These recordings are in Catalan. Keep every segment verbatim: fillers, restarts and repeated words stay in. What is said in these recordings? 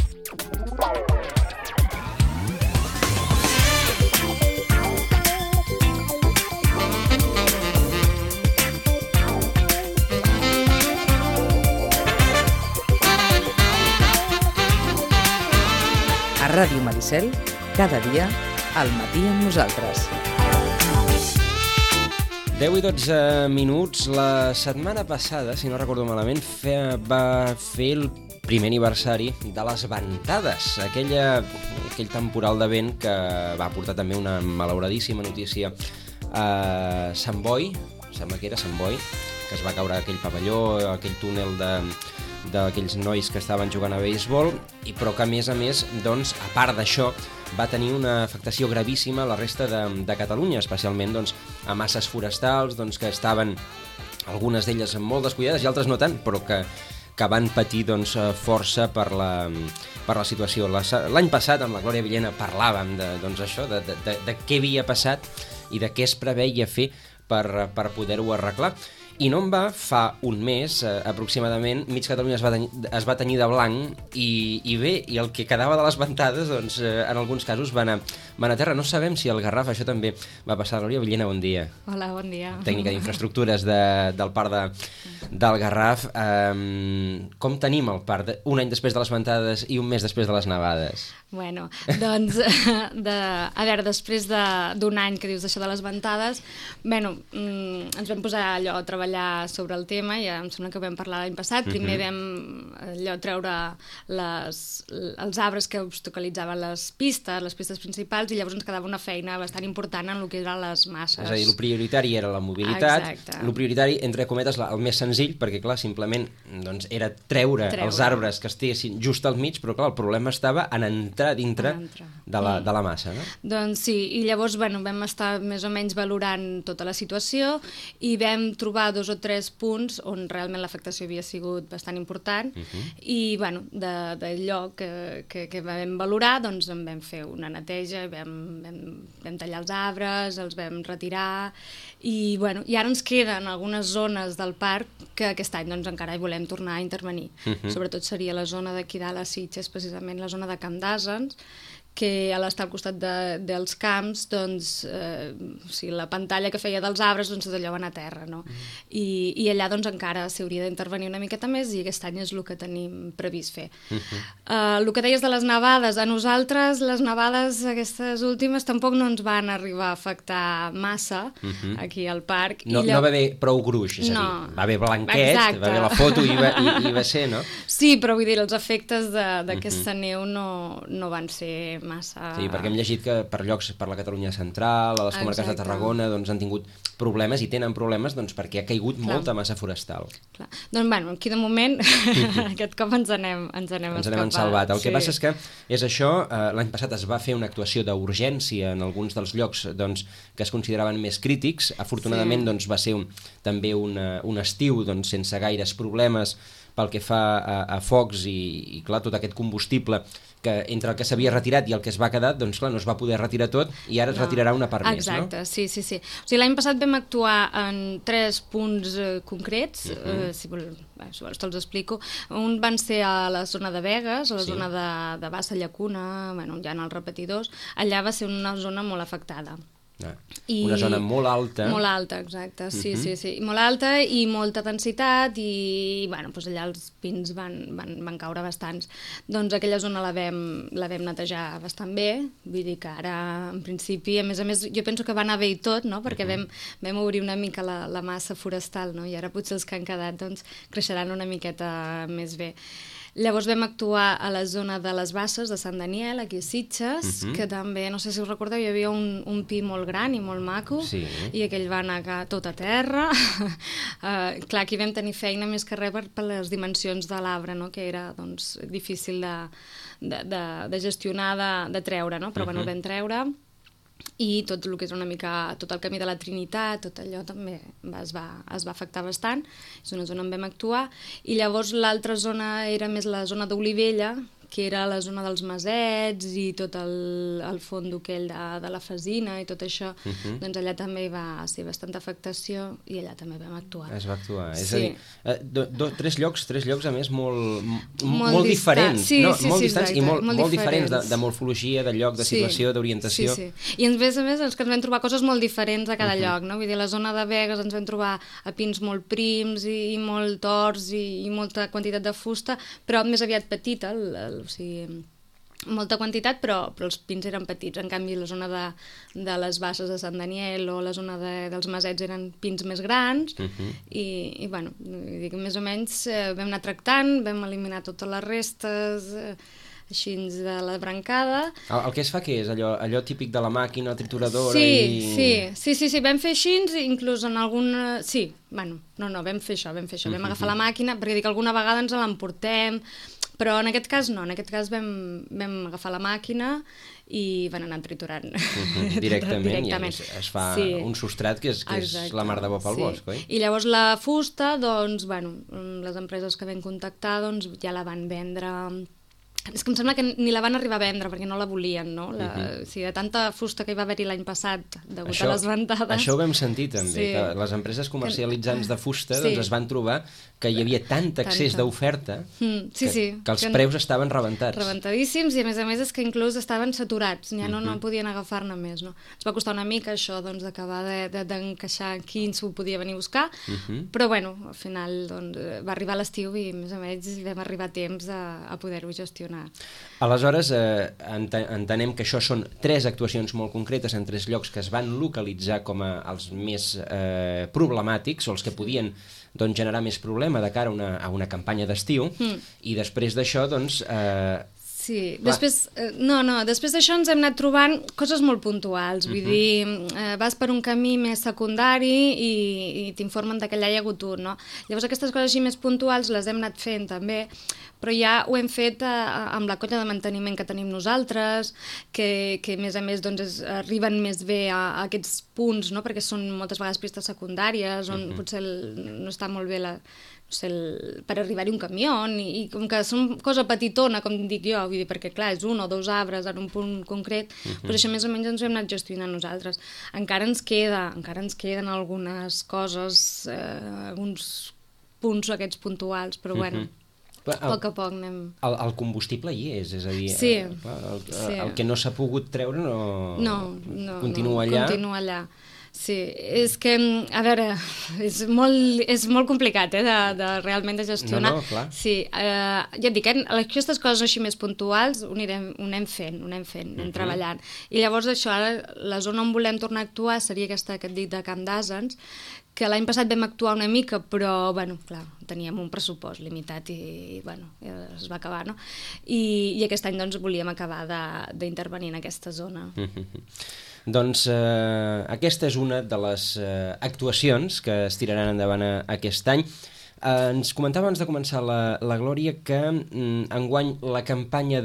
A Ràdio Maricel, cada dia, al matí amb nosaltres. deu i dotze minuts. La setmana passada, si no recordo malament, fe, va fer el primer aniversari de les ventades, aquella, aquell temporal de vent que va portar també una malauradíssima notícia a Sant Boi, sembla que era Sant Boi, que es va caure aquell pavelló, aquell túnel de... d'aquells nois que estaven jugant a béisbol, i però que a més a més, doncs, a part d'això, va tenir una afectació gravíssima a la resta de, de Catalunya, especialment doncs, a masses forestals, doncs, que estaven, algunes d'elles molt descuidades i altres no tant, però que, que van patir doncs, força per la, per la situació. L'any passat, amb la Glòria Villena, parlàvem de, doncs, això, de, de, de, de què havia passat i de què es preveia fer per, per poder-ho arreglar. I no en va, fa un mes, eh, aproximadament, mig Catalunya es va, tenir, es va tenir de blanc i, i bé, i el que quedava de les ventades, doncs, eh, en alguns casos van a, van a terra. No sabem si el Garraf, això també va passar. Glòria Villena, bon dia. Hola, bon dia. Tècnica d'infraestructures de, del parc de, del Garraf. Um, com tenim el parc de, un any després de les ventades i un mes després de les nevades? Bueno, doncs, de, a veure, després d'un de, any que dius això de les ventades, bueno, mm, ens vam posar allò a treballar sobre el tema, ja em sembla que vam parlar l'any passat. Primer vam allò treure les, els arbres que obstaculitzaven les pistes, les pistes principals, i llavors ens quedava una feina bastant important en el que eren les masses. És a dir, el prioritari era la mobilitat, exacte. El prioritari, entre cometes, el més senzill, perquè clar, simplement doncs, era treure, treure els arbres que estiguessin just al mig, però clar, el problema estava en entrar dintre de la, de la massa, no? Doncs sí, i llavors bueno, vam estar més o menys valorant tota la situació i vam trobar dos o tres punts on realment l'afectació havia sigut bastant important. Uh-huh. I bueno, d'allò que, que, que vam valorar, doncs en vam fer una neteja, vam, vam, vam tallar els arbres, els vam retirar i, bueno, i ara ens queden algunes zones del parc que aquest any doncs, encara hi volem tornar a intervenir. Uh-huh. Sobretot seria la zona d'aquí dalt a Sitges, precisament la zona de Camp d'Àsens, que a l'estar al costat de, dels camps, doncs, eh, o sigui, la pantalla que feia dels arbres, doncs, allò va anar a terra, no? Mm. I, i allà, doncs, encara s'hauria d'intervenir una miqueta més i aquest any és el que tenim previst fer. Mm-hmm. Uh, el que deies de les nevades, a nosaltres les nevades aquestes últimes tampoc no ens van arribar a afectar massa mm-hmm. aquí al parc. No, I no va haver prou gruix, és no. a dir, va haver blanquet, exacte. Va haver la foto i va, i, i va ser, no? Sí, però vull dir, els efectes d'aquesta mm-hmm. neu no, no van ser massa... Sí, perquè hem llegit que per llocs, per la Catalunya central, a les comarques Exacte. de Tarragona, doncs han tingut problemes i tenen problemes doncs, perquè ha caigut Clar. molta massa forestal. Clar. Doncs, bueno, aquí de moment, aquest cop ens anem ens anem Ens n'hem salvat. El sí. que passa és que és això, eh, l'any passat es va fer una actuació d'urgència en alguns dels llocs doncs, que es consideraven més crítics. Afortunadament sí. doncs, va ser un, també una, un estiu doncs, sense gaires problemes pel que fa a, a focs i, i clar, tot aquest combustible que entre el que s'havia retirat i el que es va quedar, doncs clar, no es va poder retirar tot i ara es no. retirarà una part Exacte, més, no? sí, sí, sí. O sigui, l'any passat vam actuar en tres punts eh, concrets, uh-huh. eh, si, vol, bé, si vols te'ls explico. Un van ser a la zona de Begues, a la sí. zona de, de Bassa Llacuna, bueno, ja en els repetidors, allà va ser una zona molt afectada. Ah, I una zona molt alta. Molt alta, exacte, sí, uh-huh. sí, sí. Molt alta i molta densitat i, bueno, doncs allà els pins van, van, van caure bastants. Doncs aquella zona la vam, la vam netejar bastant bé, vull dir que ara, en principi, a més a més, jo penso que va anar bé i tot, no?, perquè uh-huh. vam, vam obrir una mica la, la massa forestal, no?, i ara potser els que han quedat, doncs, creixeran una miqueta més bé. Llavors vam actuar a la zona de les Basses de Sant Daniel, aquí a Sitges, uh-huh. que també, no sé si us recordeu, hi havia un, un pi molt gran i molt maco, sí. i aquell va anar tot a terra. uh, clar, aquí vam tenir feina més que res per, per les dimensions de l'arbre, no?, que era doncs, difícil de, de, de, de gestionar, de, de treure, no? Però uh-huh. bueno, el vam treure. I tot el que és una mica, tot el camí de la Trinitat, tot allò també es va, es va afectar bastant, és una zona on vam actuar, i llavors l'altra zona era més la zona d'Olivella, que era la zona dels Masets i tot el, el fons aquell de, de la Fesina i tot això, uh -huh. doncs allà també hi va ser bastanta afectació i allà també vam actuar. Es va actuar. Sí. És a dir, eh, do, do, tres llocs, tres llocs a més molt, molt, molt diferents, sí, no? sí, molt sí, distants exacte, i molt, molt molt diferents, diferents. de, de morfologia, de lloc, de situació, sí, d'orientació. Sí, sí. I a més a més és que ens vam trobar coses molt diferents a cada uh -huh. lloc, no? Vull dir, a la zona de Begues ens vam trobar a pins molt prims i, i molt torts i, i molta quantitat de fusta, però més aviat petita, el, el, o sigui, molta quantitat, però, però els pins eren petits. En canvi, la zona de, de les Basses de Sant Daniel o la zona de, dels Masets eren pins més grans uh -huh. i, i bueno, dic, més o menys eh, vam anar tractant, vam eliminar totes les restes eh, així de la brancada. El, el que es fa què és? Allò, allò típic de la màquina trituradora? Sí, i... sí, sí, sí, sí, vam fer així, inclús en algun... Sí, bueno, no, no, vam fer això, vam fer això, vam uh -huh. agafar la màquina, perquè dic, alguna vegada ens l'emportem, però en aquest cas no, en aquest cas vam, vam agafar la màquina i van anar triturant uh -huh. directament, directament. i es, es fa sí. un substrat que és, que és la mar de bo pel sí. bosc, oi? I llavors la fusta, doncs, bueno, les empreses que vam contactar doncs, ja la van vendre. És que em sembla que ni la van arribar a vendre perquè no la volien, no? La, uh -huh. o sigui, de tanta fusta que hi va haver-hi l'any passat degut això, a les ventades... Això ho vam sentir també, sí. que les empreses comercialitzants de fusta sí. doncs, es van trobar que hi havia tant excés d'oferta mm, sí, que, sí. que els que preus estaven rebentats. Rebentadíssims i a més a més és que inclús estaven saturats, ja no, uh -huh. no podien agafar-ne més. No? Ens va costar una mica això doncs, d'acabar d'encaixar de, de, qui ens ho podia venir a buscar, uh -huh. però bueno, al final doncs, va arribar l'estiu i a més a més vam arribar a temps a, a poder-ho gestionar. Aleshores, eh, entenem que això són tres actuacions molt concretes en tres llocs que es van localitzar com a els més eh, problemàtics o els que podien doncs, generar més problema de cara a una, a una campanya d'estiu mm. i després d'això doncs... Eh, Sí, després, eh, no, no, després d'això ens hem anat trobant coses molt puntuals, vull uh -huh. dir, eh, vas per un camí més secundari i, i t'informen que allà hi ha hagut un, no? Llavors aquestes coses així més puntuals les hem anat fent també, però ja ho hem fet eh, amb la colla de manteniment que tenim nosaltres, que, que a més a més doncs, es, arriben més bé a, a aquests punts, no? Perquè són moltes vegades pistes secundàries on uh -huh. potser el, no està molt bé la... No sé, el, per arribar-hi un camió i, i com que són cosa petitona, com dic jo, vull dir, perquè clar, és un o dos arbres en un punt concret, uh -huh. però això més o menys ens ho hem anat gestionant nosaltres. Encara ens queda, encara ens queden algunes coses, eh, alguns punts aquests puntuals, però bueno, uh -huh. a poc a poc anem... El, el combustible hi és, és a dir, sí, eh, clar, el, sí. el que no s'ha pogut treure no, no, no continua no, allà. Continua allà. Sí, és que, a veure, és molt, és molt complicat, eh, de, de realment de gestionar. No, no, clar. Sí, eh, ja et dic, eh, aquestes coses així més puntuals ho anirem, ho anem fent, ho anem fent, anem uh -huh. treballant. I llavors això, ara, la zona on volem tornar a actuar seria aquesta que et dic de Camp d'Àsens, que l'any passat vam actuar una mica, però, bueno, clar, teníem un pressupost limitat i, bueno, es va acabar, no? I, i aquest any, doncs, volíem acabar d'intervenir en aquesta zona. Uh -huh. Doncs eh, aquesta és una de les eh, actuacions que es tiraran endavant a, aquest any. Eh, ens comentava abans de començar la, la Glòria que mm, enguany la campanya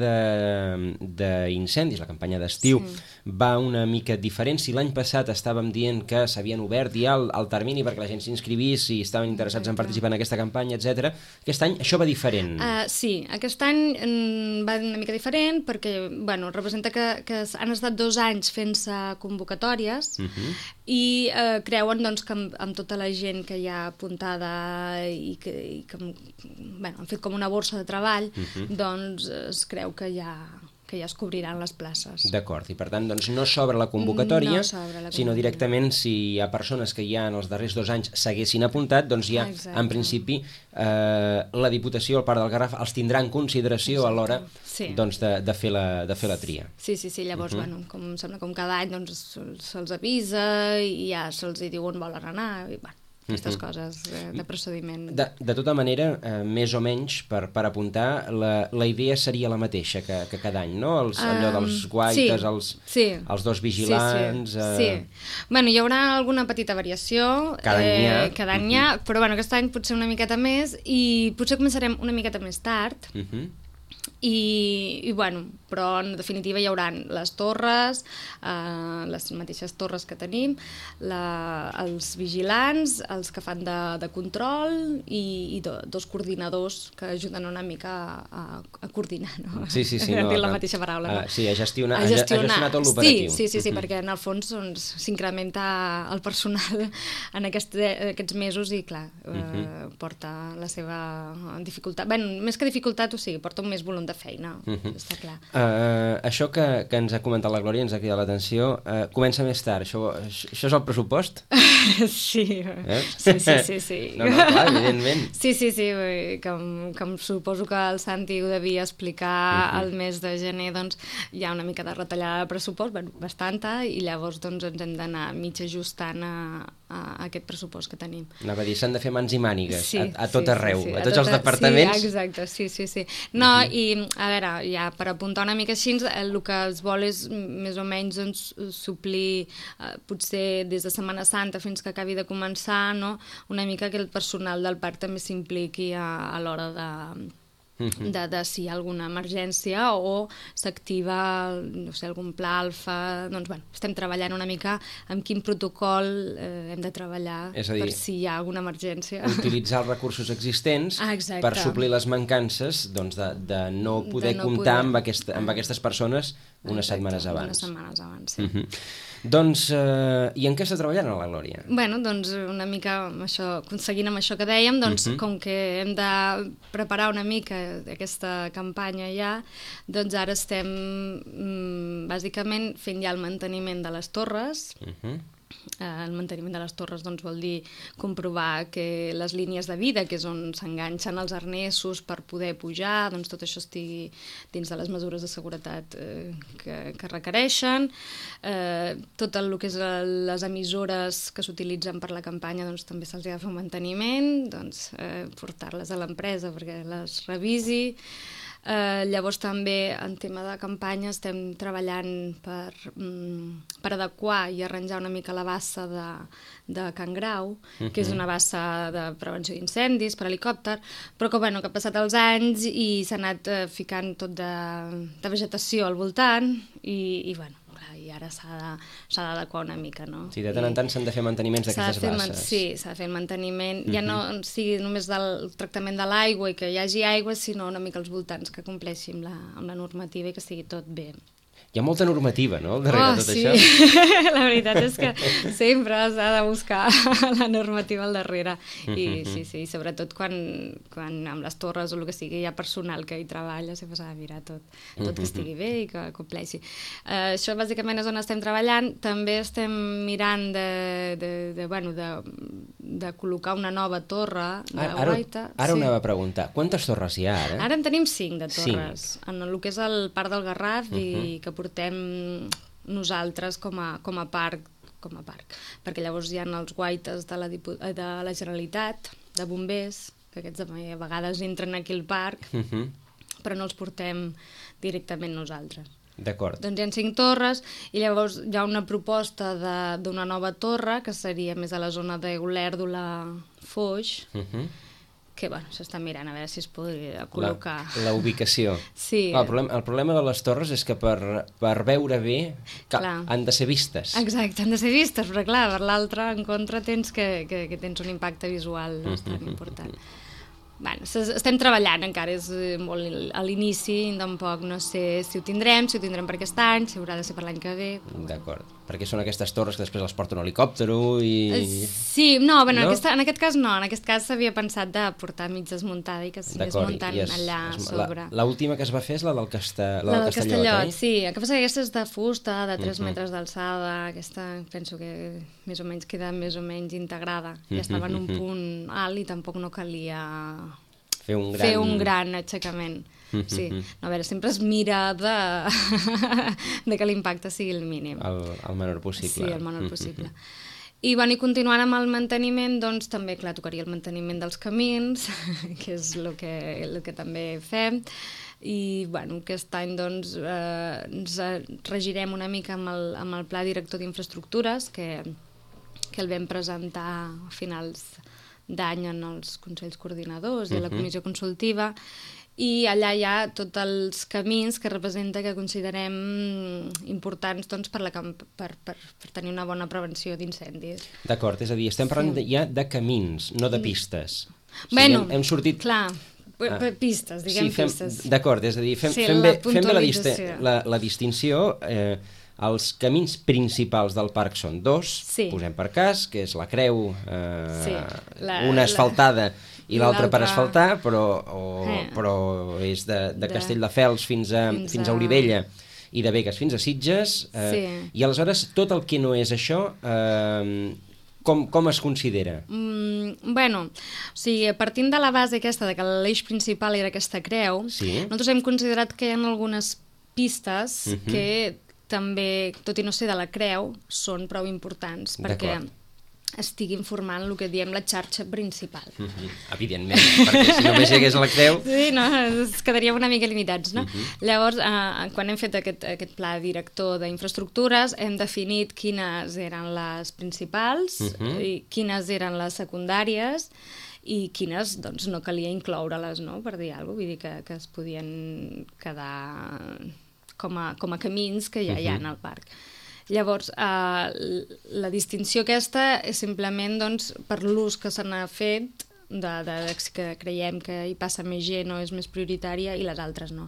d'incendis, la campanya d'estiu, sí. va una mica diferent. Si l'any passat estàvem dient que s'havien obert ja el, el termini perquè la gent s'inscrivís i estaven interessats en participar en aquesta campanya, etcètera. Aquest any això va diferent. Uh, sí, aquest any mm, va una mica diferent perquè, bueno, representa que, que han estat dos anys fent-se convocatòries uh -huh. i uh, creuen doncs, que amb, amb tota la gent que hi ha apuntada i que, i que bueno, han fet com una borsa de treball, uh-huh. doncs es creu que ja, que ja es cobriran les places. D'acord, i per tant doncs, no s'obre la convocatòria, no s'obre la convocatòria, sinó directament si hi ha persones que ja en els darrers dos anys s'haguessin apuntat, doncs ja Exacte. en principi eh, la Diputació, el Parc del Garraf, els tindrà en consideració Exacte. a l'hora sí. doncs, de, de, fer la, de fer la tria. Sí, sí, sí, llavors, uh-huh. bueno, com em sembla com cada any doncs, se'ls avisa i ja se'ls diu on volen anar, i bueno, aquestes uh-huh. coses eh, de procediment. De, de tota manera, eh, més o menys, per, per apuntar, la, la idea seria la mateixa que, que cada any, no? Els, allò dels guaites, sí, els, sí. els dos vigilants... Sí, sí. Eh... sí. Bueno, hi haurà alguna petita variació. Cada any hi ha. Eh, cada any hi ha, uh-huh. però bueno, aquest any potser una miqueta més i potser començarem una miqueta més tard. Uh-huh. I, i bueno, però en definitiva hi haurà les torres, eh, les mateixes torres que tenim, la, els vigilants, els que fan de, de control i, i do, dos coordinadors que ajuden una mica a, a coordinar, no? Sí, sí, sí. No, no, la no. mateixa paraula, no? Uh, sí, a gestionar, a gestionar, a gestionar tot l'operatiu. Sí, sí, sí, sí, uh-huh. perquè en el fons doncs, s'incrementa el personal en aquest, aquests mesos i clar, uh, uh-huh. porta la seva dificultat. Bé, més que dificultat, o sigui, porta un més volum de feina, uh-huh. està clar. Uh, això que, que ens ha comentat la Glòria, ens ha cridat l'atenció, uh, comença més tard. Això, això és el pressupost? Sí, eh? sí, sí, sí, sí. No, no, clar, evidentment. Sí, sí, sí, que, que em suposo que el Santi ho devia explicar uh-huh. al mes de gener, doncs hi ha una mica de retallada de pressupost, bastanta, i llavors doncs ens hem d'anar mig ajustant a, a aquest pressupost que tenim. Anava a dir, s'han de fer mans i mànigues, sí, a, a tot sí, arreu, sí, sí, a tots a tot els departaments. Sí, exacte, sí, sí, sí. No, uh-huh. i a veure, ja per apuntar una mica així, el que es vol és més o menys doncs, suplir, eh, potser des de Setmana Santa fins que acabi de començar, no? Una mica que el personal del parc també s'impliqui a, a l'hora de... De, de si hi ha alguna emergència o s'activa, no sé, algun pla alfa, doncs bueno, estem treballant una mica amb quin protocol eh, hem de treballar dir, per si hi ha alguna emergència. Utilitzar els recursos existents ah, per suplir les mancances doncs, de, de no poder de no comptar poder... Amb, aquesta, amb aquestes persones unes exacte, setmanes abans. Unes setmanes abans, sí. Uh-huh. Doncs, eh, i en què està treballant a la Glòria? Bueno, doncs una mica amb això, seguint amb això que dèiem, doncs uh-huh. com que hem de preparar una mica aquesta campanya ja, doncs ara estem mm, bàsicament fent ja el manteniment de les torres. Uh-huh. El manteniment de les torres doncs, vol dir comprovar que les línies de vida, que és on s'enganxen els arnessos per poder pujar, doncs tot això estigui dins de les mesures de seguretat eh, que, que requereixen. Eh, tot el que és les emissores que s'utilitzen per la campanya doncs, també se'ls ha de fer un manteniment, doncs, eh, portar-les a l'empresa perquè les revisi. Uh, llavors també en tema de campanya estem treballant per, um, per adequar i arranjar una mica la bassa de, de Can Grau, uh-huh. que és una bassa de prevenció d'incendis per helicòpter, però que, bueno, que ha passat els anys i s'ha anat uh, ficant tot de, de vegetació al voltant i, i bueno, i ara s'ha d'adequar una mica, no? Sí, de tant en tant s'han de fer manteniments d'aquestes basses. Sí, s'ha de fer el manteniment, uh-huh. ja no sigui només del tractament de l'aigua i que hi hagi aigua, sinó una mica els voltants que compleixi amb la, amb la normativa i que estigui tot bé. Hi ha molta normativa, no?, al darrere oh, tot sí. això. La veritat és que sempre s'ha de buscar la normativa al darrere. I sí, sí, sobretot quan, quan amb les torres o el que sigui hi ha personal que hi treballa, sempre s'ha de mirar tot, tot que estigui bé i que compleixi. Uh, això bàsicament és on estem treballant. També estem mirant de, de, de, bueno, de, de col·locar una nova torre de ara, guaita. Ara, ara sí. una nova pregunta. Quantes torres hi ha ara? Ara en tenim cinc de torres. Cinc. En el que és el Parc del Garraf uh-huh. i que portem nosaltres com a, com a parc, com a parc, perquè llavors hi ha els guaites de la, de la Generalitat, de bombers, que aquests a vegades entren aquí al parc, uh-huh. però no els portem directament nosaltres. D'acord. Doncs hi ha cinc torres i llavors hi ha una proposta d'una nova torre que seria més a la zona d'Olèrdola, Foix, uh-huh. que bueno, s'està mirant a veure si es podria col·locar. La, la ubicació. Sí. Clar, el, problema, el problema de les torres és que per, per veure bé cal, han de ser vistes. Exacte, han de ser vistes, però clar, per l'altra en contra tens que, que, que tens un impacte visual bastant mm-hmm. important. Bueno, estem treballant encara, és molt a l'inici, tampoc no sé si ho tindrem, si ho tindrem per aquest any, si haurà de ser per l'any que ve. D'acord, perquè són aquestes torres que després les porta un helicòptero i... Sí, no, bueno, no? En, aquesta, en aquest cas no, en aquest cas s'havia pensat de portar mig desmuntada i que s'anés muntant es, allà es, sobre. L'última que es va fer és la del, casta, la la del del Castellot, Castellot, eh? sí, el que passa que aquesta és de fusta, de tres uh-huh. metres d'alçada, aquesta penso que més o menys queda més o menys integrada, ja uh-huh. estava en un punt alt i tampoc no calia... Fer un gran, fer un gran aixecament. Mm-hmm. Sí. No, a veure, sempre es mira de, de que l'impacte sigui el mínim. El, el menor possible. Sí, el menor possible. I, bueno, i continuant amb el manteniment, doncs també, clar, tocaria el manteniment dels camins, que és el que, el que també fem, i, bueno, aquest any, doncs, eh, ens regirem una mica amb el, amb el Pla Director d'Infraestructures, que, que el vam presentar a finals d'any en els Consells Coordinadors i a la Comissió Consultiva, i allà hi ha tots els camins que representa que considerem importants doncs, per, la, per, per, per tenir una bona prevenció d'incendis. D'acord, és a dir, estem parlant sí. ja de camins, no de pistes. Bueno, o sigui, hem, hem sortit... clar, ah. pistes, diguem sí, fem, pistes. D'acord, és a dir, fem, sí, fem, bé, fem bé la, dista la, la distinció... Eh, els camins principals del parc són dos, sí. posem per cas, que és la Creu, eh, sí, la, una asfaltada la, i l'altra per asfaltar, però, o, eh. però és de, de, de Castelldefels fins a, fins, fins a Olivella i de Begues fins a Sitges, eh, sí. i aleshores tot el que no és això, eh, com, com es considera? Mm, bueno, o sigui, partint de la base aquesta, de que l'eix principal era aquesta creu, sí. nosaltres hem considerat que hi ha algunes pistes uh-huh. que també, tot i no ser de la creu, són prou importants perquè estiguin formant el que diem la xarxa principal. Uh-huh. Evidentment, perquè si només hi hagués la creu... Sí, no, es quedaríem una mica limitats, no? Uh-huh. Llavors, eh, quan hem fet aquest, aquest pla director d'infraestructures, hem definit quines eren les principals, uh-huh. i quines eren les secundàries, i quines doncs, no calia incloure-les, no?, per dir alguna cosa, vull dir que, que es podien quedar... Com a, com a camins que ja hi ha al parc. Llavors, eh, la distinció aquesta és simplement doncs, per l'ús que se n'ha fet, de, de, de que creiem que hi passa més gent o és més prioritària i les altres no.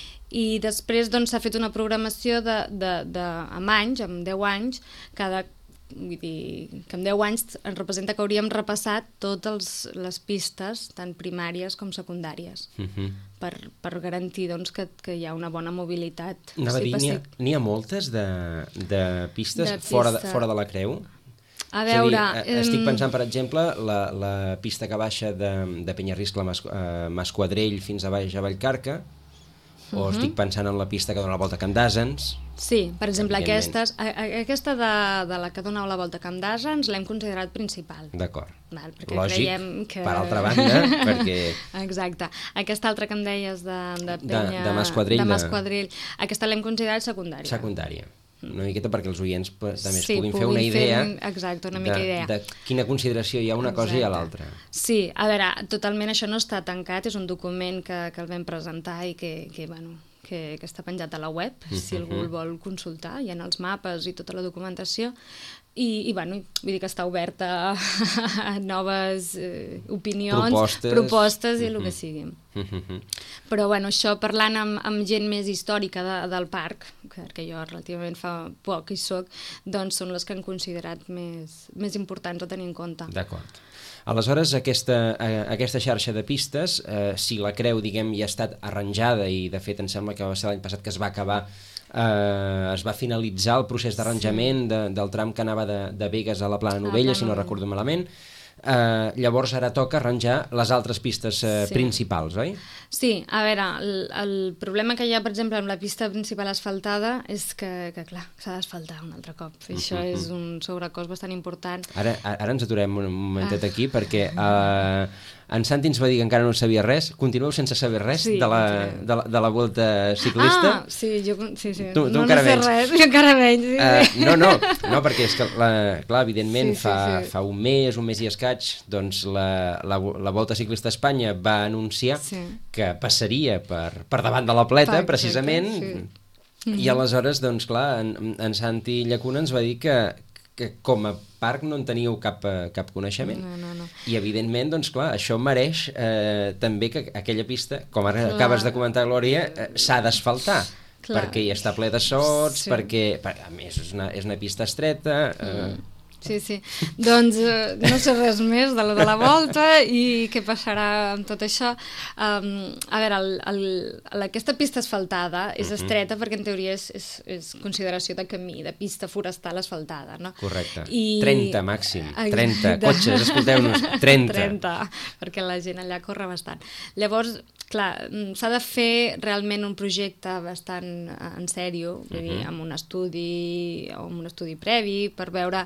I després s'ha doncs, fet una programació de, de, de, amb anys, amb deu anys, cada vull dir, que en deu anys ens representa que hauríem repassat totes les pistes, tant primàries com secundàries, uh-huh. per, per garantir doncs, que, que hi ha una bona mobilitat. Anava a dir, n'hi ha, n'hi ha moltes de, de pistes de pista. fora, de, fora de la Creu? A veure... Dir, estic pensant, per exemple, la, la pista que baixa de, de Penyarriscle a Masquadrell fins a baix a Vallcarca, o uh-huh. estic pensant en la pista que dona la volta a Camp d'Àsens. Sí, per exemple, aquestes, a, a, aquesta de, de la que dona la volta a Camp d'Àsens l'hem considerat principal. D'acord. Lògic, que... per altra banda, perquè... Exacte. Aquesta altra que em deies de, de Penya... De, de Masquadrell. De Masquadrell. Aquesta l'hem considerat secundària. Secundària. Una miqueta perquè els oients pues, també sí, es puguin fer una idea, fer, exacte, una mica de, idea de quina consideració hi ha una exacte. Cosa i a l'altra. Sí, a veure, totalment això no està tancat, és un document que, que el vam presentar i que, que, bueno, que, que està penjat a la web, uh-huh. si algú el vol consultar, hi ha els mapes i tota la documentació, i, i bueno, vull dir que està oberta a noves eh, opinions, propostes, propostes i el uh-huh. que sigui. Uh-huh. Però bueno, això parlant amb, amb gent més històrica de, del parc, que jo relativament fa poc hi soc, doncs són les que han considerat més, més importants a tenir en compte. D'acord. Aleshores, aquesta, eh, aquesta xarxa de pistes, eh, si la Creu, diguem, ja ha estat arranjada, i de fet em sembla que va ser l'any passat que es va acabar, eh, es va finalitzar el procés d'arranjament sí. de, del tram que anava de, de Begues a la Plana Novella, ah, si no recordo malament, eh, llavors ara toca arranjar les altres pistes eh, sí. principals, oi? Sí, a veure, el, el problema que hi ha, per exemple, amb la pista principal asfaltada és que, que clar, s'ha d'asfaltar un altre cop. Uh-huh. Això és un sobrecost bastant important. Ara, ara ens aturem un momentet aquí, ah. perquè eh, en Santi ens va dir que encara no sabia res. Continueu sense saber res sí, de, la, de, la, de la Volta Ciclista? Ah, sí, jo sí, sí. Tu, tu no, encara no sé menys. res, jo encara menys. Sí, uh, sí. No, no, no, perquè és que, la, clar, evidentment, sí, sí, fa, sí. fa un mes, un mes i escaig, doncs la, la, la Volta Ciclista a Espanya va anunciar sí. que passaria per, per davant de la Pleta, Exacte, precisament, sí. i mm-hmm. aleshores, doncs clar, en, en Santi Llacuna ens va dir que, que com a parc no en teníeu cap, cap coneixement. No, no, no. I evidentment, doncs clar, això mereix eh, també que aquella pista, com ara clar. acabes de comentar, Glòria, eh, s'ha d'asfaltar. Clar. Perquè hi està ple de sots, sí. perquè, per, a més, és una, és una pista estreta... Eh, mm. Sí, sí. Doncs eh, no sé res més de la de la volta i què passarà amb tot això. Um, a veure, el, el, aquesta pista asfaltada és uh-huh. estreta perquè en teoria és, és, és consideració de camí, de pista forestal asfaltada, no? Correcte. I... trenta màxim, trenta. Cotxes, escolteu-nos, trenta. trenta, perquè la gent allà corre bastant. Llavors, clar, s'ha de fer realment un projecte bastant en sèrio, vull dir, uh-huh. amb un estudi, amb un estudi previ per veure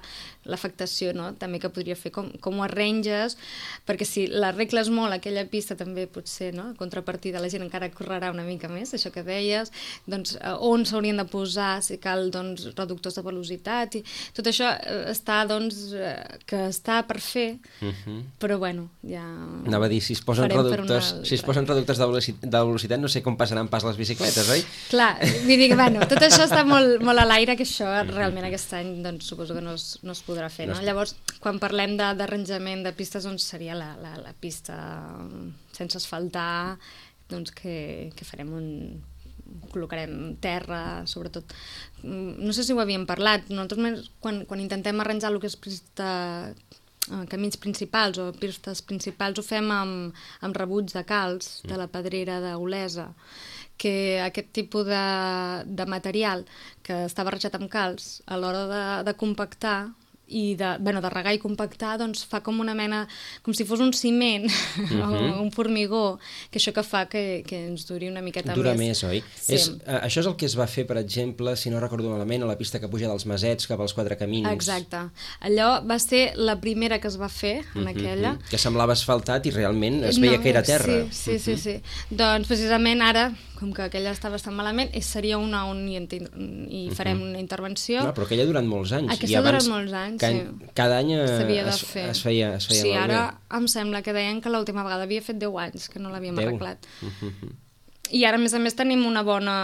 l'afectació, no? També que podria fer, com, com ho arranges, perquè si l'arregles molt aquella pista també potser, no? A contrapartida la gent encara correrà una mica més, això que deies, doncs on s'haurien de posar, si cal, doncs, reductors de velocitat, i tot això està, doncs, que està per fer, uh-huh. però bueno, ja... Anava a dir, si es posen reductors, si es posen reductors de velocitat, de velocitat, no sé com passaran pas les bicicletes, oi? Clar, vull dir que, bueno, tot això està molt, molt a l'aire, que això realment aquest any, doncs, suposo que no es, no es podrà fer, no? Llavors, quan parlem d'arranjament de, de pistes, doncs seria la, la, la pista sense asfaltar, doncs que, que farem un... col·locarem terra, sobretot. No sé si ho havíem parlat, nosaltres quan, quan intentem arranjar el que és pista, camins principals o pistes principals, ho fem amb, amb rebuig de calç de la Pedrera d'Olesa, que aquest tipus de, de material que està barrejat amb calç, a l'hora de, de compactar i de, bueno, de regar i compactar, doncs fa com una mena, com si fos un ciment uh-huh. o un formigó, que això que fa que, que ens duri una miqueta Dura més. Dura més, oi? Sí. És, uh, això és el que es va fer, per exemple, si no recordo malament, a la pista que puja dels Masets cap als Quatre Camins. Exacte. Allò va ser la primera que es va fer en uh-huh. aquella. Que semblava asfaltat i realment es veia no, que era terra. Sí, sí, uh-huh. sí, sí. Doncs precisament ara, com que aquella està bastant malament, seria una on hi, hi farem uh-huh. una intervenció. No, però aquella ha durat molts anys. Aquesta ha durat molts anys, Cada, sí. cada any es, fer. es feia, es feia sí, molt ara bé. Em sembla que deien que l'última vegada havia fet deu anys, que no l'havíem arreglat. Uh-huh. I ara, a més a més, tenim una bona...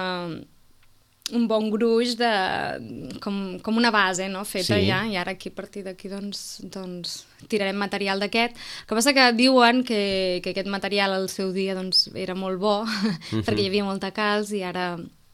un bon gruix de... com, com una base, no?, feta sí. ja, i ara aquí, a partir d'aquí, doncs, doncs tirarem material d'aquest. El que passa que diuen que, que aquest material al seu dia doncs, era molt bo, uh-huh. perquè hi havia molta calç i ara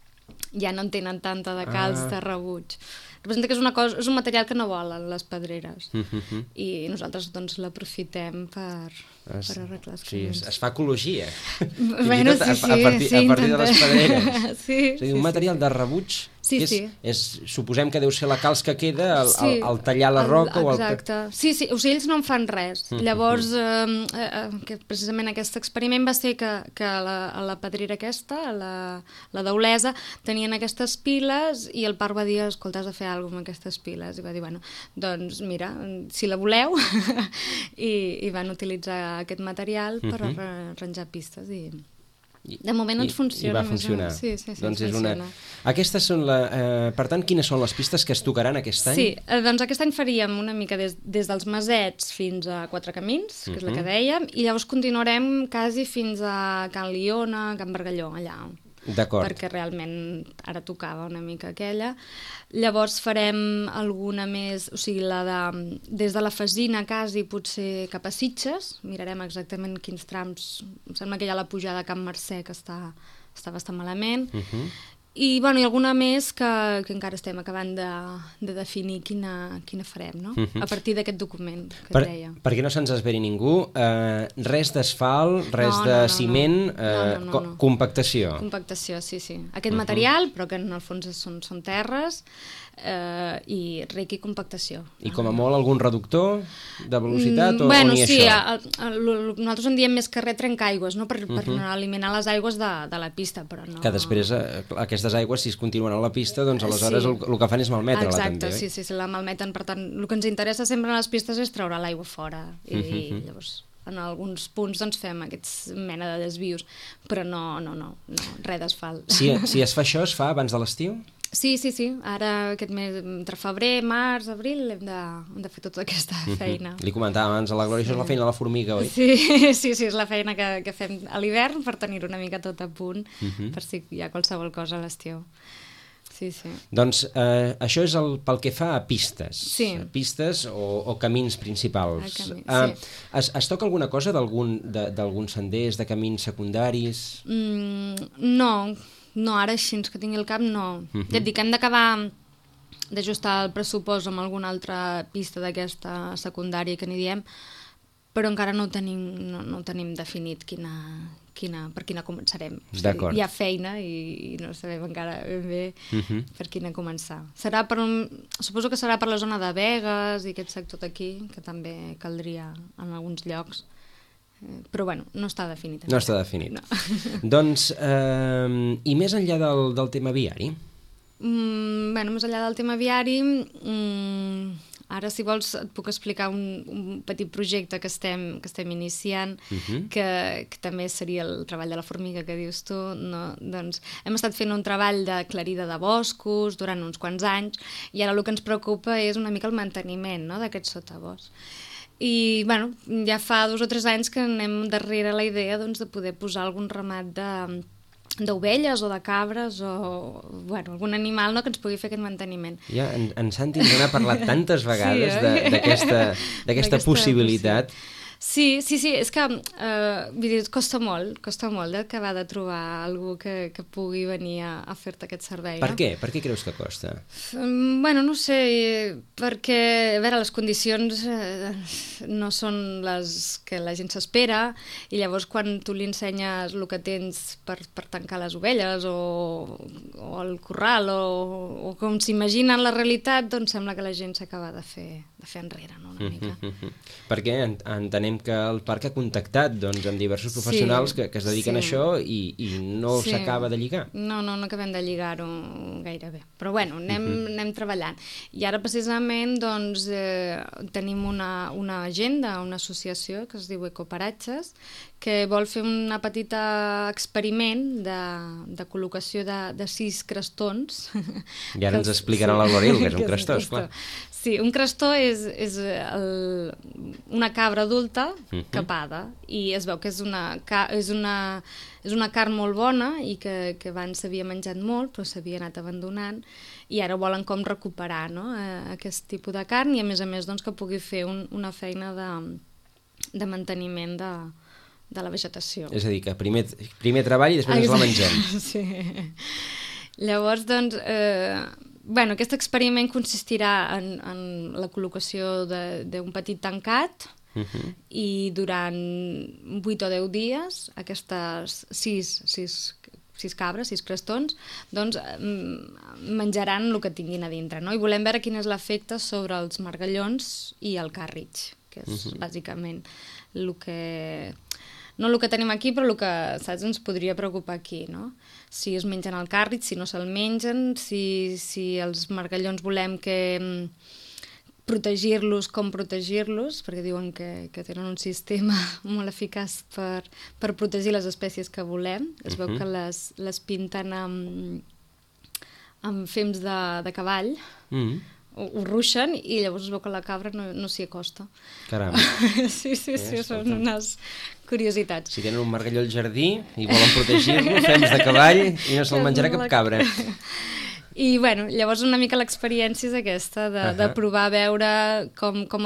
ja no en tenen tanta de calç ah. de rebuig. Representa que és, una cosa, és un material que no volen les pedreres uh-huh. i nosaltres doncs l'aprofitem per, es, per arreglar els sí, camins. Es, es fa ecologia. Bueno, sí, sí, a, a, partir, sí, a partir de les pedreres. sí, és dir, un sí, material sí. de rebuig sí, és, sí. és, suposem que deu ser la calç que queda al, sí, al, al tallar la roca. El, o el... exacte. Sí, sí, o sigui, ells no en fan res. Uh-huh. Llavors, eh, eh, que precisament aquest experiment va ser que, que la, a la pedrera aquesta, a la, la d'Olesa, tenien aquestes piles i el parc va dir, escolta, has de fer alguna cosa amb aquestes piles. I va dir, bueno, doncs mira, si la voleu, i, i van utilitzar aquest material per uh-huh. arranjar pistes i... De moment ens funciona. I va funcionar. Sí, sí, sí, doncs és funciona. Una... Aquestes són la... Eh, per tant, quines són les pistes que es tocaran aquest any? Sí, eh, doncs aquest any faríem una mica des, des dels Masets fins a Quatre Camins, que uh-huh. és la que dèiem, i llavors continuarem quasi fins a Can Liona, Can Bargalló, allà. D'acord. Perquè realment ara tocava una mica aquella. Llavors farem alguna més, o sigui, la de, des de la Fesina quasi potser cap a Sitges, mirarem exactament quins trams, em sembla que hi ha la pujada a Can Mercè que està, està bastant malament, uh-huh. i, bueno, i alguna més que, que encara estem acabant de, de definir quina, quina farem, no? Uh-huh. A partir d'aquest document que per, deia. Perquè no se'ns esveri ningú, eh, res d'asfalt, res no, no, de no, ciment, no. Eh, no, no, no, no. compactació. Compactació, sí, sí. Aquest uh-huh. material, però que en el fons són, són terres, eh, i rec i compactació. I com a molt algun reductor de velocitat mm, o, bueno, o ni sí, això? Bueno, sí, nosaltres en diem més carrer trencaaigües, no? Per, per uh-huh. eliminar les aigües de, de la pista, però no... Que després eh, aquestes aigües, si es continuen a la pista, doncs aleshores sí. el, el que fan és malmetre-la Exacte, també. sí, sí, sí, la malmeten. Per tant, el que ens interessa sempre a les pistes és treure l'aigua fora. I, uh-huh. i llavors, en alguns punts doncs fem aquests mena de desvios, però no, no, no, no res d'asfalt. Si, si es fa això, es fa abans de l'estiu? Sí, sí, sí. Ara, aquest mes, entre febrer, març, abril, hem de, hem de fer tota aquesta feina. Uh-huh. Li comentava abans a la Glòria, sí. Això és la feina de la formiga, oi? Sí, sí, sí, és la feina que, que fem a l'hivern per tenir-ho una mica tot a punt, uh-huh. per si hi ha qualsevol cosa a l'estiu. Sí, sí. Doncs eh, això és el, pel que fa a pistes. Sí. Pistes o, o camins principals. Camí, eh, sí. es, es toca alguna cosa d'algun senders, de camins secundaris? Mm, no, no, ara així que tingui el cap, no. Uh-huh. Ja et dic, hem d'acabar d'ajustar el pressupost amb alguna altra pista d'aquesta secundària que n'hi diem, però encara no ho tenim, no, no ho tenim definit quina, quina, per quina començarem. D'acord. Hi ha feina i, i no sabem encara ben bé uh-huh. per quina començar. Serà per un, suposo que serà per la zona de Begues i aquest sector d'aquí, que també caldria en alguns llocs. Però bueno, no està definit. No està definit. No. Doncs, eh, i més enllà del, del tema viari? Mm, bueno, més enllà del tema viari, mm, Ara, si vols, et puc explicar un, un petit projecte que estem, que estem iniciant, Uh-huh. que, que també seria el treball de la formiga que dius tu. No? Doncs hem estat fent un treball de clarida de boscos durant uns quants anys i ara el que ens preocupa és una mica el manteniment, no?, d'aquest sotabosc. I bueno, ja fa dos o tres anys que anem darrere la idea, doncs, de poder posar algun ramat de d'ovelles o de cabres o bueno, algun animal, no?, que ens pugui fer aquest manteniment. Ja, en, en Santi ens n'ha parlat tantes vegades Sí, de- oi? d'aquesta d'aquesta possibilitat. Sí, sí, sí, és que eh, vull dir, costa molt, costa molt d'acabar de trobar algú que, que pugui venir a, a fer-te aquest servei. Per no? què? Per què creus que costa? Mm, Bueno, no ho sé, perquè, a veure, les condicions eh, no són les que la gent s'espera i llavors quan tu li ensenyes el que tens per, per tancar les ovelles o, o el corral o, o com s'imaginen la realitat, doncs sembla que la gent s'acaba de fer, de fer enrere, no?, una mica. Perquè en, entenem que el parc ha contactat doncs, amb diversos professionals Sí, que, que es dediquen sí. a això i, i no Sí. s'acaba de lligar. No, no, no acabem de lligar-ho gaire bé. Però bueno, anem, uh -huh. anem treballant. I ara precisament doncs, eh, tenim una, una agenda, una associació que es diu Ecoparatges, que vol fer una petita experiment de, de col·locació de, de sis crestons. I ara ens Que- explicarà la Gloriel, que és un crestó, esclar. Sí, un crestó és, és el, una cabra adulta Mhm. capada i es veu que és una, ca, és una, és una carn molt bona i que, que abans s'havia menjat molt però s'havia anat abandonant i ara volen com recuperar, no?, eh, aquest tipus de carn i a més a més doncs, que pugui fer un, una feina de, de manteniment de, de la vegetació. És a dir, que primer, primer treball i després ens la mengem. Sí. Llavors, doncs, eh, bueno, aquest experiment consistirà en, en la col·locació de- d'un petit tancat Uh-huh. i durant vuit o deu dies aquestes sis, sis, sis cabres, sis crestons, doncs mm, menjaran el que tinguin a dintre, no? I volem veure quin és l'efecte sobre els margallons i el càrrig, que és Mhm. bàsicament el que... No el que tenim aquí, però el que, saps, ens podria preocupar aquí, no? Si es mengen el càrrig, si no se'l mengen, si, si els margallons volem que mm, protegir-los, com protegir-los, perquè diuen que, que tenen un sistema molt eficaç per, per protegir les espècies que volem. Es veu Mhm. que les, les pinten amb, amb fems de, de cavall, Mm. ho, ho ruixen i llavors es veu que la cabra no, no s'hi acosta. Caram, Sí, sí, sí, Eh, són escolta. unes curiositats. si tenen un margalló al jardí i volen protegir-lo, fems de cavall i no se'l menjarà cap cabra. I, bueno, llavors una mica l'experiència és aquesta, de, de Ahà. provar a veure com, com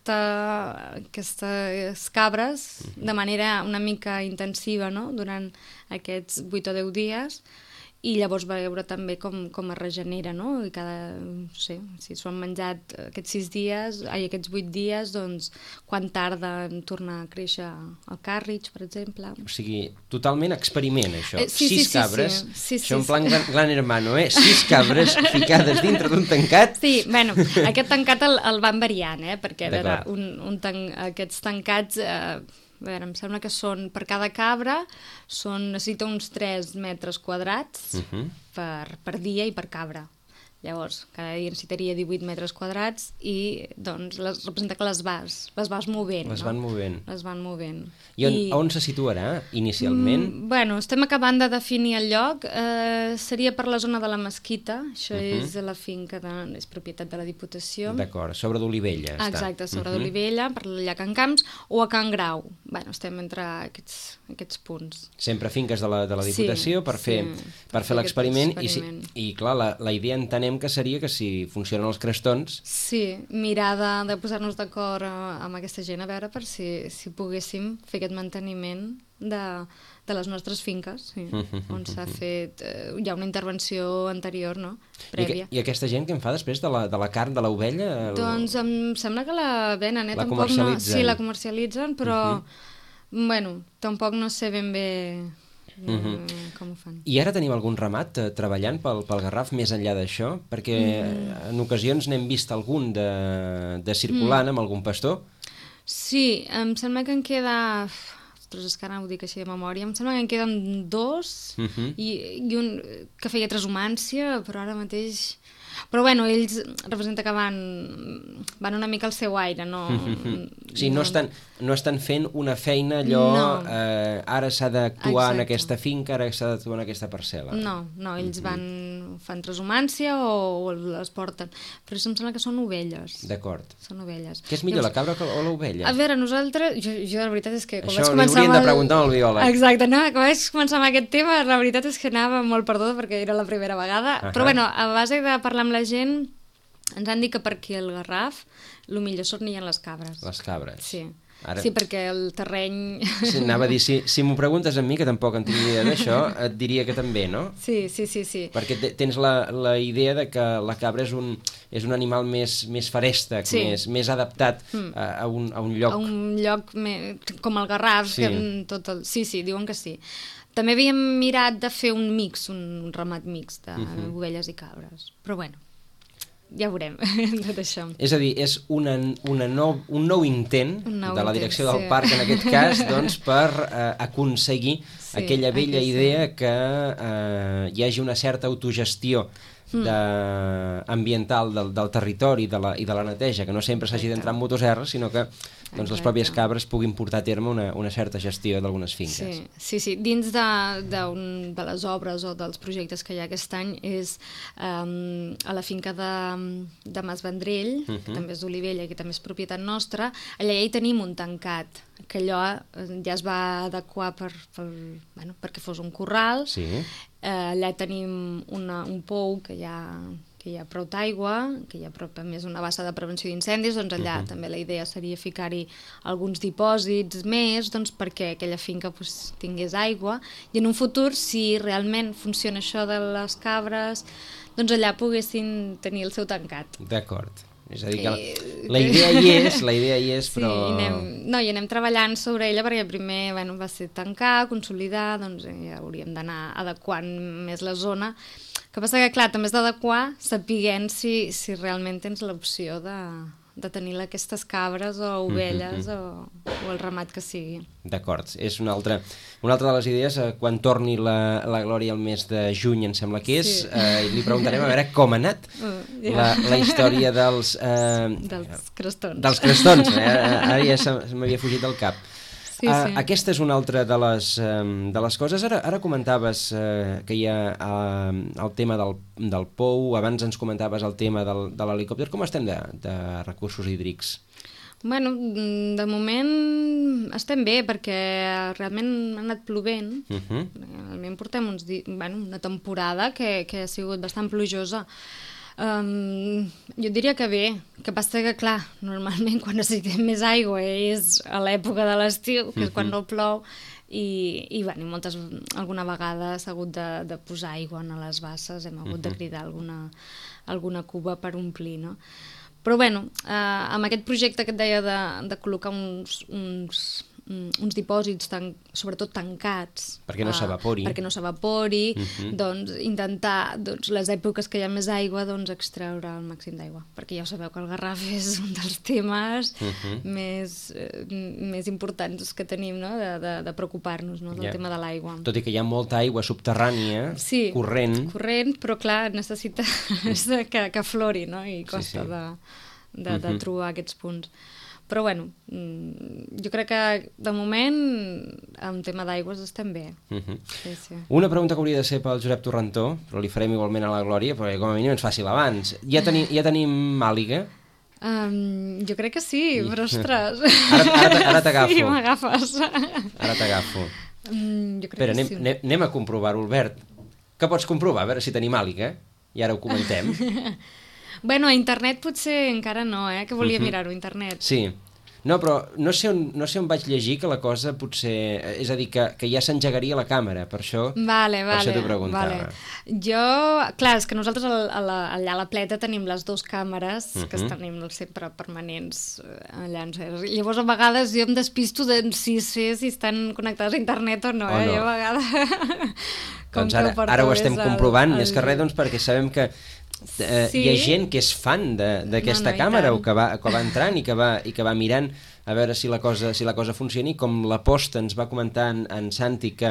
afecta aquestes cabres de manera una mica intensiva, no?, durant aquests vuit o deu dies, i llavors veure també com, com es regenera, no? I cada, no sé, si s'ho han menjat aquests sis dies, ai, aquests vuit dies, doncs quan tarda en tornar a créixer el càrrig, per exemple. O sigui, totalment experiment, això. Eh, sí, Sis sí, sí, cabres, sí. Sí, sí, això en sí. plan gran, gran hermano, eh? Sis cabres ficades dintre d'un tancat. Sí, bueno, aquest tancat el, el van variant, eh? Perquè, a veure, D'acord. un, un tan, aquests tancats, eh, a veure, em sembla que són, per cada cabra, són, necessita uns tres metres quadrats Uh-huh. per, per dia i per cabra. Llavors, cada dia necessitaria divuit metres quadrats i, doncs, les, representa que les vas, les vas movent, Les no? van movent. Les van movent. I on, on se situarà inicialment? Mm, bueno, estem acabant de definir el lloc. Eh, seria per la zona de la Mesquita. Això Mhm. és la finca, de, és propietat de la Diputació. D'acord, sobre d'Olivella està. Exacte, sobre Mhm. d'Olivella, per allà a Can Camps, o a Can Grau. Bueno, estem entre aquests, aquests punts. Sempre finques de la, de la Sí, Diputació per fer, sí, per per fer fer l'experiment aquest i, si, experiment. i clar, la, la idea entenem que seria que si funcionen els crestons Sí, mirar de, de posar-nos d'acord eh, amb aquesta gent a veure per si, si poguéssim fer aquest manteniment de, de les nostres finques, sí, on s'ha fet, eh, hi ha una intervenció anterior, no?, I, prèvia. que, i aquesta gent que en fa després de la, de la carn de l'ovella? El... Doncs em sembla que la venen, eh? La Tampoc no... comercialitzen. Sí, la comercialitzen, però, bueno, tampoc no sé ben bé eh, Mhm. com ho fan. I ara tenim algun ramat eh, treballant pel, pel Garraf més enllà d'això? Perquè Mm. en ocasions n'hem vist algun de, de circulant amb algun pastor. Sí, em sembla que en queda... Ostres, és que ara ho dic així de memòria. Em sembla que en queden dos Mhm. i, i un que feia transhumància, però ara mateix... Però bueno, ells representa que van, van una mica al seu aire, no... O sigui, no estan, no estan fent una feina allò, No. eh, ara s'ha d'actuar en Exacte. aquesta finca, ara s'ha d'actuar en aquesta parcel·la. No, no, ells van, fan transhumància o, o les porten. Però em sembla que són ovelles. D'acord. Són ovelles. Què és millor, la cabra que- o l'ovella? A veure, nosaltres... Jo, jo la veritat és que... Quan Això vaig li començar haurien amb de preguntar al biòleg. Exacte, no? Quan vaig començar amb aquest tema, la veritat és que anava molt perduda perquè era la primera vegada. Ahà. Però bueno, a base de parlar amb la gent, ens han dit que per aquí al Garraf, el millor són hi ha les cabres. Les cabres. Sí. Ara- Sí, perquè el terreny... Sí, anava a dir, si, si m'ho preguntes a mi, que tampoc en tinc ni idea d'això, et diria que també, no? Sí, sí, sí, sí. Perquè te- tens la, la idea de que la cabra és un, és un animal més, més ferèstec, Sí. més, més adaptat a, a, un, a un lloc. A un lloc me... com el Garraf, Sí. que en tot el... Sí, sí, diuen que sí. També havíem mirat de fer un mix, un ramat mix de Mhm. ovelles i cabres. Però bueno, ja veurem tot això. És a dir, és una, una nou, un nou intent Un nou de la intent, direcció del sí. parc, en aquest cas, doncs, per eh, aconseguir Sí, aquella vella aquí sí. idea que eh, hi hagi una certa autogestió Mm. de, ambiental del, del territori de la, i de la neteja, que no sempre s'hagi d'entrar en motosserra, sinó que doncs, les Exacte. pròpies cabres puguin portar a terme una, una certa gestió d'algunes finques. Sí, sí, sí. Dins de, de, un, de les obres o dels projectes que hi ha aquest any és um, a la finca de, de Mas Vendrell, uh -huh. que també és d'Olivella i que també és propietat nostra, allà ja hi tenim un tancat, que allò eh, ja es va adequar per, per, bueno, perquè fos un corral. Sí. Eh, allà tenim una, un pou que hi ha, que hi ha prou d'aigua, que hi ha prou, a més una bassa de prevenció d'incendis, doncs allà uh -huh. també la idea seria ficar-hi alguns dipòsits més, doncs perquè aquella finca pues, tingués aigua, i en un futur, si realment funciona això de les cabres, doncs allà poguessin tenir el seu tancat. D'acord. És a dir, que la, Eh, la idea hi és, la idea hi és, Sí, però... i anem, no, i anem treballant sobre ella perquè primer bueno, va ser tancar, consolidar, doncs ja hauríem d'anar adequant més la zona. El que passa que, clar, també has d'adequar sapiguent si, si realment tens l'opció de, de tenir aquestes cabres o ovelles Mhm, o, o el ramat que sigui. D'acord, és una altra, una altra de les idees, eh, quan torni la, la Glòria el mes de juny, em sembla que és, Sí. eh, li preguntarem a veure com ha anat Uh, ja. la, la història dels... Eh, Dels crestons. dels crestons, eh? Ara ja se, se m'havia fugit del cap. Sí, Uh, sí. aquesta és una altra de les, um, de les coses. Ara, ara comentaves uh, que hi ha uh, el tema del, del pou, abans ens comentaves el tema del, de l'helicòpter. Com estem de, de recursos hídrics? Bueno, de moment estem bé perquè realment ha anat plovent. Uh -huh. Realment portem uns di... bueno, una temporada que, que ha sigut bastant plujosa. Um, jo diria que bé, que passa que, clar, normalment quan necessitem més aigua és a l'època de l'estiu, que és quan no plou, i, i bueno, moltes, alguna vegada s'ha hagut de, de posar aigua a les basses, hem hagut de cridar alguna, alguna cuba per omplir, no? Però bueno, eh, amb aquest projecte que et deia de, de col·locar uns, uns, uns dipòsits tan, sobretot tancats Perquè no eh, s'evapori. perquè no s'evapori, Mhm. doncs intentar doncs, les èpoques que hi ha més aigua doncs extreure el màxim d'aigua, perquè ja ho sabeu que el Garraf és un dels temes Mhm. més, eh, més importants que tenim, no? de, de, de preocupar-nos, no? del Ja. tema de l'aigua. Tot i que hi ha molta aigua subterrània, Sí, corrent. corrent, però clar, necessita que, que flori, no? I costa sí. de, de, de Mhm. trobar aquests punts. Però bueno, mm, jo crec que de moment en tema d'aigües estem bé. Mhm. Sí, sí. Una pregunta que hauria de ser pel Josep Torrentó, però li farem igualment a la Glòria, perquè com a mínim ens faci l'abans. Ja, teni, ja tenim màliga? Um, jo crec que sí, però ostres... Ara- ara t- ara t'agafo. Sí, m'agafes. Ara t'agafo. Mm, jo crec Espera, que anem, sí. anem, anem a comprovar-ho, Albert. Què pots comprovar? A veure si tenim màliga. I ara ho comentem. Bueno, a internet potser encara no, eh? Que volia Mhm. mirar-ho a internet. Sí. No, però no sé, on, no sé on vaig llegir que la cosa potser... És a dir, que, que ja s'engegaria la càmera, per això... Vale, vale. Per això t'ho preguntava. Vale. Jo, clar, és que nosaltres al- a la, allà a la pleta tenim les dues càmeres uh -huh. que Mhm. tenim sempre permanents eh, allà en Cers. Llavors, a vegades jo em despisto de si sé si estan connectades a internet o no, O eh? no. Jo a vegades... Com Doncs que ara, porto ara ho més estem al- comprovant, al- més que res, doncs, perquè sabem que eh, Sí. hi ha gent que és fan de- d'aquesta No, no, i càmera tant. o que va, que va entrant i que va, i que va mirant a veure si la cosa, si la cosa funciona, i com la posta ens va comentar en, en Santi que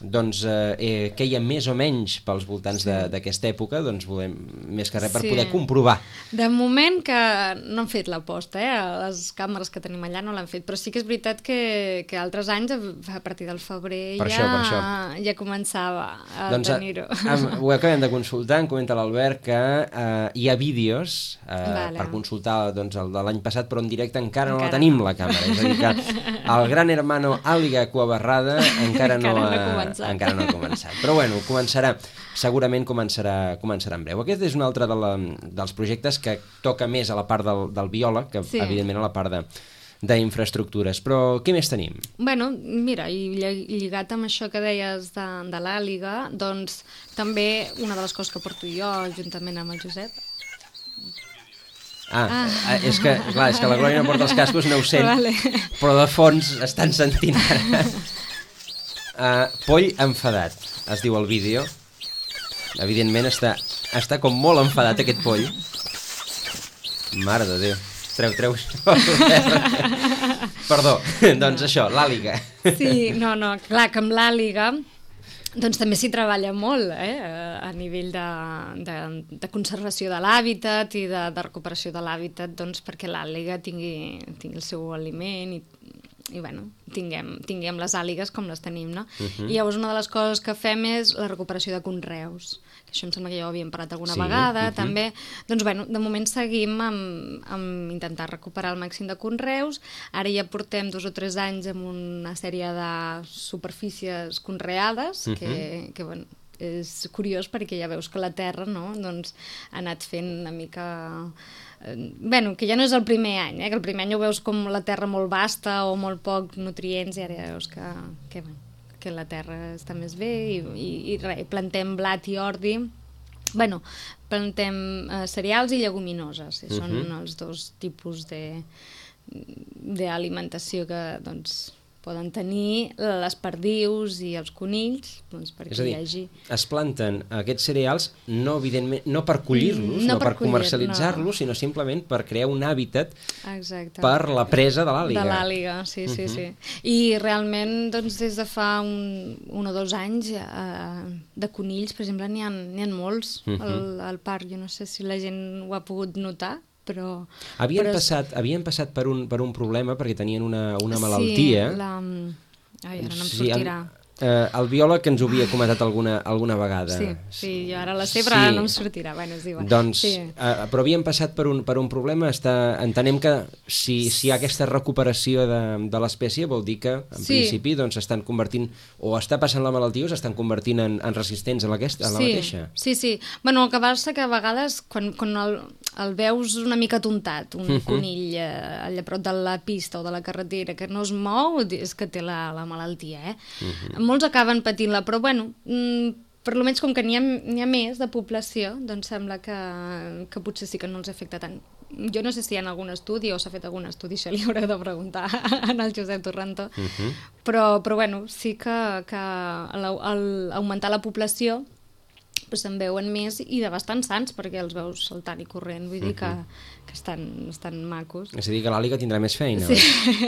doncs, eh, queia més o menys pels voltants sí. d'aquesta època, doncs volem més que res per sí. poder comprovar. De moment que no han fet l'aposta, eh? Les càmeres que tenim allà no l'han fet, però sí que és veritat que, que altres anys, a partir del febrer, per ja, això, ja començava a doncs, tenir-ho. Ho acabem de consultar, em comenta l'Albert que eh, hi ha vídeos eh, vale. per consultar doncs, el de l'any passat, però en directe encara, encara no la tenim, no. la càmera. És a dir, que el gran hermano Àliga Cuabarrada encara, encara no, ha, no encara no ha començat. Però bueno, començarà, segurament començarà, començarà en breu. Aquest és un altre de la, dels projectes que toca més a la part del, del biòleg, que sí. evidentment a la part de d'infraestructures, però què més tenim? Bueno, mira, i lligat amb això que deies de, de l'Àliga, doncs també una de les coses que porto jo, juntament amb el Josep. Ah, ah. és que, clar, és que la Glòria no porta els cascos, no ho sent, vale. Però de fons estan sentint ara. Uh, Poll enfadat, es diu el vídeo. Evidentment està, està com molt enfadat aquest poll. Mare de Déu. Treu, treu. Perdó, doncs no. Això, l'Àliga. Sí, no, no, clar, que amb l'Àliga doncs també s'hi treballa molt, eh? A nivell de, de, de conservació de l'hàbitat i de, de recuperació de l'hàbitat, doncs perquè l'àliga tingui, tingui el seu aliment i, i bueno, tinguem, tinguem les àligues com les tenim, no? Uh-huh. I llavors una de les coses que fem és la recuperació de conreus, que això em sembla que ja ho havíem parlat alguna sí, vegada, uh-huh. també. Doncs bueno, de moment seguim amb, amb intentar recuperar el màxim de conreus. Ara ja portem dos o tres anys amb una sèrie de superfícies conreades, uh-huh. que, que bueno, és curiós perquè ja veus que la terra, no?, doncs, ha anat fent una mica... Bueno, que ja no és el primer any, eh? Que el primer any ho veus com la terra molt vasta o molt poc nutrients i ara ja veus que, que, que la terra està més bé i, i, i res, plantem blat i ordi. Bueno, plantem eh, cereals i lleguminoses, i uh-huh. són els dos tipus de d'alimentació que, doncs, poden tenir les perdius i els conills, doncs perquè és a dir, hi hagi... es planten aquests cereals no, evidentment, no per collir-los, no, no per, per comercialitzar-los, no. sinó simplement per crear un hàbitat Exacte. Per la presa de l'àliga. De l'àliga, sí, sí, uh-huh. sí. I realment, doncs, des de fa un, un o dos anys, eh, de conills, per exemple, n'hi ha, n'hi ha molts uh-huh. al, al parc. Jo no sé si la gent ho ha pogut notar, però... Havien, però... Passat, havien passat per un, per un problema perquè tenien una, una malaltia. Sí, la... Ai, ara no em sortirà. Sí, eh, el biòleg ens ho havia comentat alguna, alguna vegada. Sí, sí, jo ara la sé, però sí. ara no em sortirà. Bueno, és igual. Doncs, sí. eh, però havien passat per un, per un problema. Està, entenem que si, si hi ha aquesta recuperació de, de l'espècie vol dir que, en sí. principi, doncs, estan convertint, o està passant la malaltia o s'estan convertint en, en resistents a, aquesta, a la sí. mateixa. Sí, sí. Bueno, el que passa que a vegades, quan, quan el, el veus una mica tontat, un uh-huh. conill eh, allà prop de la pista o de la carretera que no es mou, és que té la, la malaltia, eh? Uh-huh. Molts acaben patint-la, però bueno, mmm, per almenys com que n'hi ha, n'hi ha més de població, doncs sembla que, que potser sí que no els afecta tant. Jo no sé si hi ha algun estudi o s'ha fet algun estudi, això li haureu de preguntar al Josep Torrentó, uh-huh. però, però bueno, sí que, que l'augmentar la població pues se'n veuen més i de bastant sants perquè els veus saltant i corrent, vull dir uh-huh. que, que estan, estan macos. És a dir, que l'àliga tindrà més feina. Sí,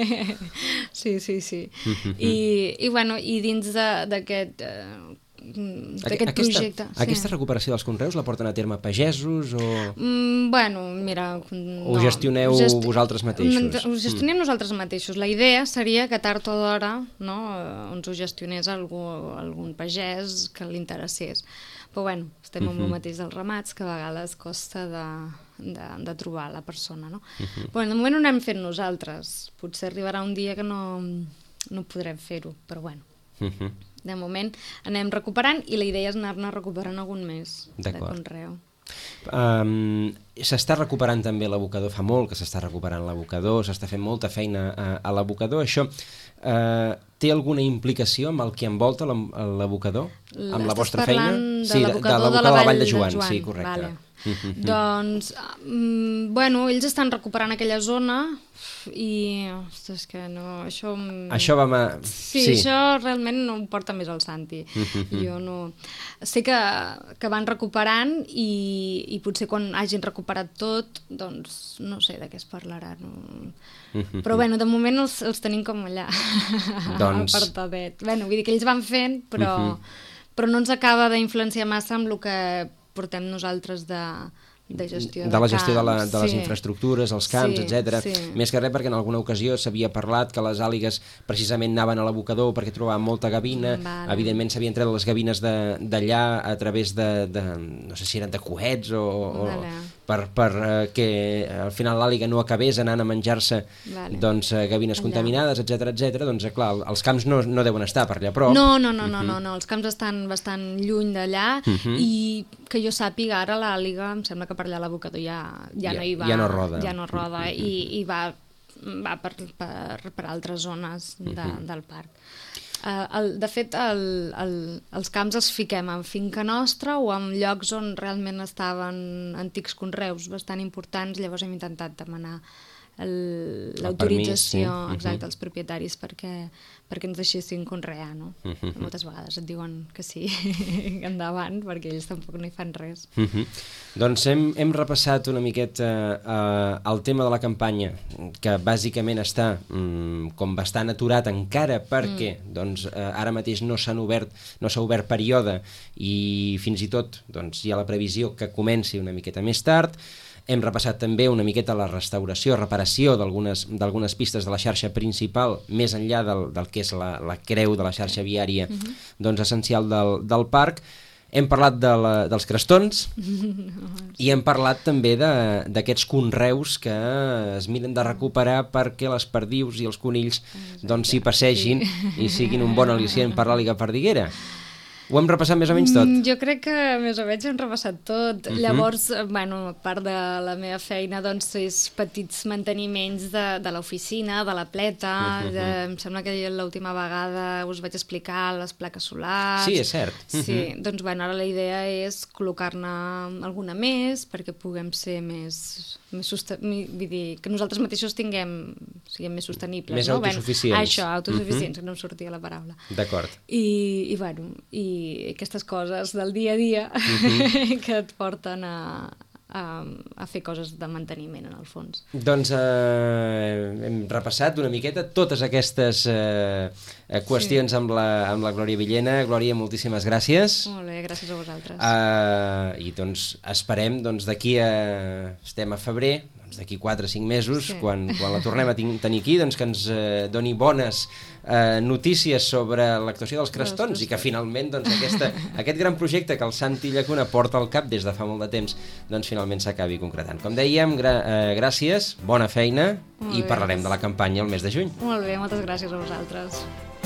sí, sí. sí. Uh-huh. I, I, bueno, i dins d'aquest d'aquest projecte... Sí. Aquesta recuperació dels conreus la porten a terme pagesos o... Mm, bueno, mira... No, o gestioneu gest... vosaltres mateixos? Ho gestionem mm. nosaltres mateixos. La idea seria que tard o d'hora, no, ens ho gestionés algú, algun pagès que li interessés. Però bueno, estem amb uh-huh. el mateix dels ramats, que a vegades costa de, de, de trobar la persona, no? Uh-huh. Bueno, de moment ho anem fent nosaltres. Potser arribarà un dia que no, no podrem fer-ho, però bueno. Uh-huh. De moment anem recuperant i la idea és anar-ne recuperant algun més de conreu. Um, s'està recuperant també l'abocador, fa molt que s'està recuperant l'abocador, s'està fent molta feina a, a l'abocador. Això uh, té alguna implicació amb el que envolta l'abocador? Amb la vostra feina? De sí, l'abocador de, de, de la Vall de Joan, de Joan. Sí, correcte. Vale. Mm-hmm. Doncs, mm, bueno, ells estan recuperant aquella zona i, ostres, que no, això... Això vam a... Sí, sí, això realment no ho porta més el Santi. Mm-hmm. Jo no... Sé que, que van recuperant i, i potser quan hagin recuperat tot, doncs no sé de què es parlarà, no... Mm-hmm. Però bueno, de moment els, els tenim com allà, doncs... apartadet. Bueno, vull dir que ells van fent, però, mm-hmm. però no ens acaba d'influenciar massa amb el que portem nosaltres de, de gestió de, de la gestió de, la, de les sí. infraestructures, els camps, sí, etcètera. Sí. Més que res perquè en alguna ocasió s'havia parlat que les àligues precisament anaven a l'abocador perquè trobaven molta gavina, vale. Evidentment s'havien tret les gavines d'allà a través de, de, no sé si eren de coets o, vale. o per, per uh, que al final l'àliga no acabés anant a menjar-se vale. doncs, uh, gavines allà. Contaminades, etcètera, etcètera. Doncs clar, els camps no, no deuen estar per allà a prop. No, no, no, uh-huh. no, no, no, els camps estan bastant lluny d'allà uh-huh. i que jo sàpiga ara l'àliga, em sembla que per allà l'abocador ja, ja, ja no hi va. Ja no roda. Ja no roda uh-huh. i, i va, va per, per, per altres zones de, uh-huh. del parc. Uh, el, de fet, el, el, els camps els fiquem en finca nostra o en llocs on realment estaven antics conreus bastant importants, llavors hem intentat demanar l'autorització sí. exacte, uh-huh. als propietaris perquè, perquè ens deixessin conrear, no? Uh-huh. Moltes vegades et diuen que sí, endavant, perquè ells tampoc no hi fan res. Uh-huh. Doncs hem, hem repassat una miqueta uh, el tema de la campanya, que bàsicament està um, com bastant aturat encara perquè mm. doncs, uh, ara mateix no s'han obert, no s'ha obert període i fins i tot doncs, hi ha la previsió que comenci una miqueta més tard. Hem repassat també una miqueta la restauració, reparació d'algunes d'algunes pistes de la xarxa principal, més enllà del, del que és la, la creu de la xarxa viària uh-huh. doncs, essencial del, del parc. Hem parlat de la, dels crestons i hem parlat també d'aquests conreus que es miren de recuperar perquè les perdius i els conills doncs, s'hi passegin sí. i siguin un bon al·licient per l'àliga perdiguera. Ho hem repassat més o menys tot? Jo crec que més o menys hem repassat tot. Uh-huh. Llavors, bueno, a part de la meva feina, doncs, és petits manteniments de, de l'oficina, de la pleta, uh-huh. de, em sembla que l'última vegada us vaig explicar les plaques solars. Sí, és cert. Uh-huh. Sí, doncs, bueno, ara la idea és col·locar-ne alguna més perquè puguem ser més... més sostenibles, vull dir, que nosaltres mateixos tinguem, siguem més sostenibles. Més no? autosuficients. Bueno, això, autosuficients, uh-huh. que no em sortia la paraula. D'acord. I, i bueno, i aquestes coses del dia a dia uh-huh. que et porten a, a, a fer coses de manteniment en el fons. Doncs eh, hem repassat una miqueta totes aquestes eh, qüestions sí. amb, la, amb la Glòria Villena. Glòria, moltíssimes gràcies. Molt bé, gràcies a vosaltres. Uh, I doncs esperem, doncs d'aquí a... estem a febrer, doncs d'aquí quatre o cinc mesos, sí. quan, quan la tornem a tenir aquí, doncs que ens eh, doni bones eh, notícies sobre l'actuació dels crestons i que finalment doncs, aquesta, aquest gran projecte que el Santi Llacuna porta al cap des de fa molt de temps, doncs finalment s'acabi concretant. Com dèiem, gra eh, gràcies, bona feina molt i bé. Parlarem de la campanya el mes de juny. Molt bé, moltes gràcies a vosaltres.